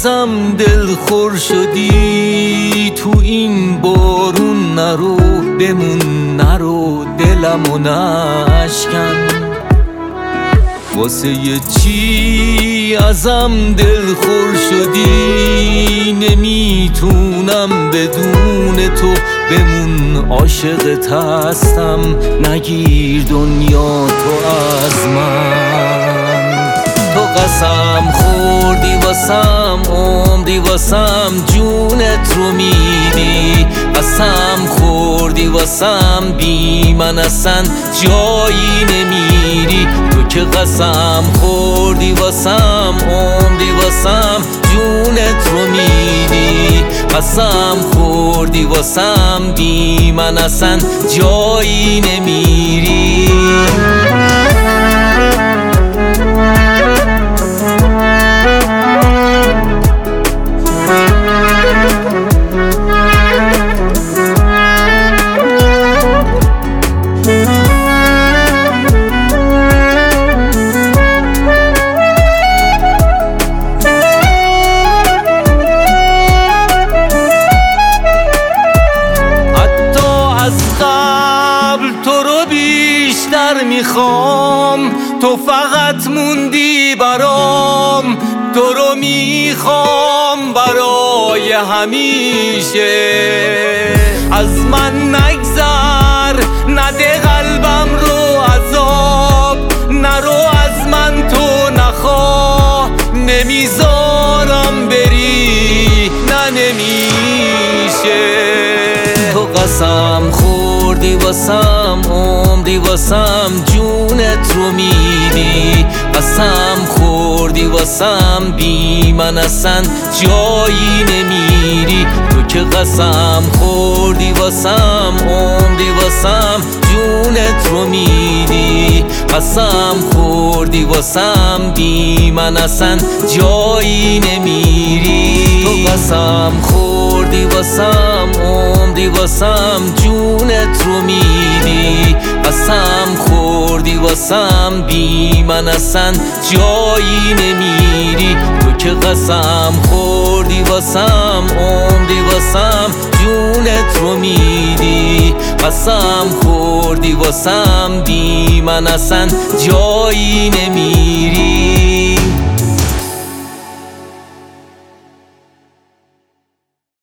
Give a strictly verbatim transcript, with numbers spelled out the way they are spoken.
ازم دلخور شدی، تو این بارون نرو بمون نرو دلمو نشکن. واسه یه چی ازم دلخور شدی، نمیتونم بدون تو بمون عاشقت هستم، نگیر دنیا تو از من. تو قسم خوردی واسم عمری واسم جونت رو میدی، قسم خوردی واسم بی من اصلا جایی نمیری. تو که قسم خوردی واسم عمری واسم جونت رو میدی، قسم خوردی واسم بی من اصلا جایی نمیری. بیشتر میخوام تو فقط موندی برام، تو رو میخوام برای همیشه. از من نگذر نده قلبم رو عذاب، نرو از من تو نخواه، نمیذارم بری نه نمیشه. تو قسم خوردی واسم عمری واسم جونت رو میدی، قسم خوردی واسم بی من اصلا جایی نمیری. تو که قسم خوردی واسم عمری واسم جونت رو میدی، قسم خوردی واسم بی من اصلا جایی نمیری. تو قسم خوردی واسم عمری واسم جونت رو میدی، قسم خوردی واسم بی من اصلا جایی نمیری. تو که قسم خوردی واسم عمری واسم جونت رو میدی، قسم خوردی واسم بی من اصلا جایی نمیری.